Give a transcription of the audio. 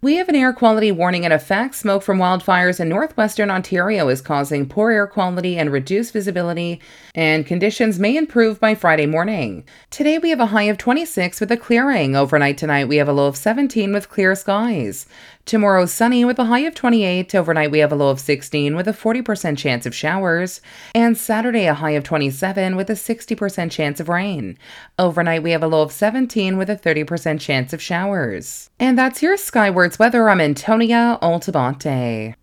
We have an air quality warning in effect. Smoke from wildfires in northwestern Ontario is causing poor air quality and reduced visibility, and conditions may improve by Friday morning. Today we have a high of 26 with a clearing. Overnight tonight we have a low of 17 with clear skies. Tomorrow sunny with a high of 28. Overnight we have a low of 16 with a 40% chance of showers. And Saturday a high of 27 with a 60% chance of rain. Overnight we have a low of 17 with a 30% chance of showers. And that's your Skywards weather. I'm Antonia Altabante.